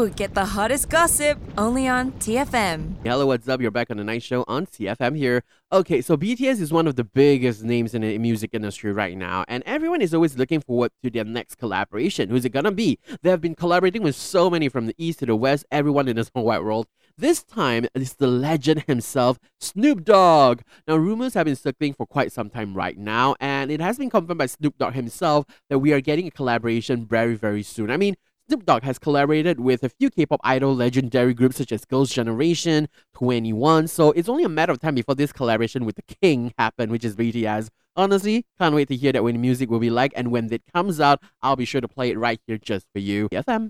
Ooh, get the hottest gossip only on TFM. Hello, what's up? You're back on the night show on CFM here. Okay, so BTS is one of the biggest names in the music industry right now, and everyone is always looking forward to their next collaboration. Who's it gonna be? They have been collaborating with so many from the east to the west, everyone in this whole wide world. This time, it's the legend himself, Snoop Dogg. Now, rumors have been circling for quite some time right now, and it has been confirmed by Snoop Dogg himself that we are getting a collaboration very, very soon. I mean, Snoop Dogg has collaborated with a few K-pop idol legendary groups such as Girls' Generation, 21, so it's only a matter of time before this collaboration with the king happen, which is BTS. Honestly, can't wait to hear that when music will be like, and when it comes out, I'll be sure to play it right here just for you. FM.